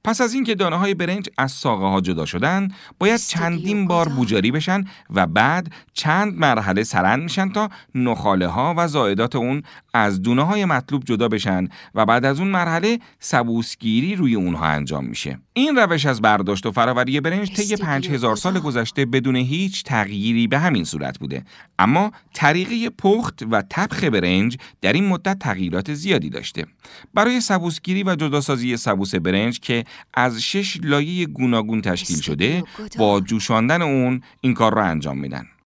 پس از اینکه دانه‌های برنج از ساقه‌ها جدا شدن، باید چندین بار بوجاری بشن و بعد چند مرحله سرند میشن تا نخاله‌ها و زائدات اون از دونه‌های مطلوب جدا بشن و بعد از اون مرحله سبوسگیری روی اونها انجام میشه. این روش از برداشت و فراوری برنج طی 5000 سال گذشته بدون هیچ تغییری به همین صورت بوده. اما طریقه پخت و طبخ برنج در این مدت تغییرات زیادی داشته. برای سبوسگیری و جداسازی سبوس برنج که از 6 لایه گوناگون تشکیل شده، با جوشاندن اون این کار را انجام میدن.